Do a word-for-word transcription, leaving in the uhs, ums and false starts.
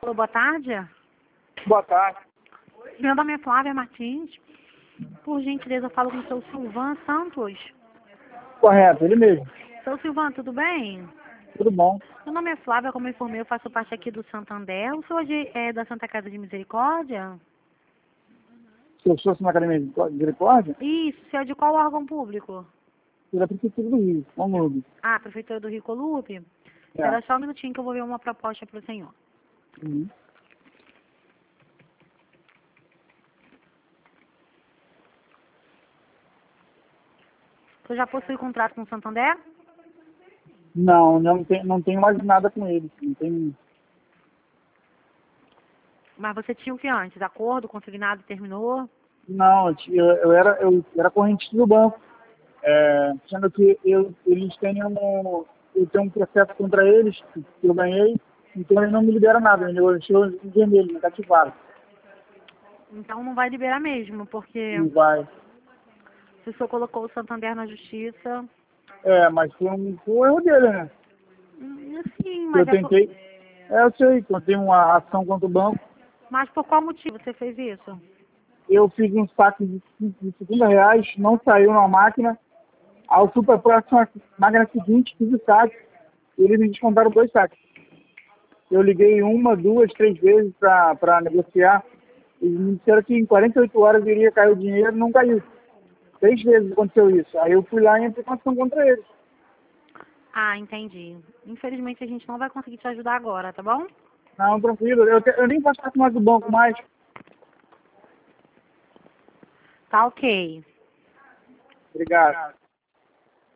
Alô, boa tarde. Boa tarde. Meu nome é Flávia Martins. Por gentileza, eu falo com o seu Silvan Santos. Correto, ele mesmo. Seu Silvan, tudo bem? Tudo bom? Meu nome é Flávia, como eu informei, eu faço parte aqui do Santander. O senhor de- é da Santa Casa de Misericórdia? Se eu fosse na Academia de Misericórdia, Isso, o senhor é de qual órgão público? eu era prefeitura do Rio, Honolulu. Ah, Prefeitura do Rio Colupe? É. Espera só um minutinho que eu vou ver uma proposta para o senhor. Uhum. O senhor já possui contrato com o Santander? Não, não, tem, não tenho mais nada com ele. Não tenho... Mas você tinha o que antes? Acordo, consignado, terminou? Não, eu, tinha- eu era, eu era corrente do banco. É, sendo que eu, eles têm um, eu tenho um processo contra eles, que eu ganhei, então eles não me liberam nada, eu estou em vermelho, me cativaram. Então não vai liberar mesmo, porque Não vai. se o senhor colocou o Santander na justiça... É, mas foi um, foi um erro dele, né? Hum, Sim, Eu mas é por... tentei, é, eu sei, quando tem uma ação contra o banco, Mas por qual motivo você fez isso? eu fiz um saque de, de setenta reais, não saiu na máquina. Aí eu fui para a próxima máquina seguinte, fiz o saque, e eles me descontaram dois saques. Eu liguei uma, duas, três vezes para negociar, e me disseram que em quarenta e oito horas iria cair o dinheiro, não caiu. Três vezes aconteceu isso. Aí eu fui lá e entrei com ação contra eles. Ah, entendi. Infelizmente a gente não vai conseguir te ajudar agora, tá bom? Não, tranquilo, eu, te- eu nem faço parte mais do banco mais. Tá ok. Obrigado.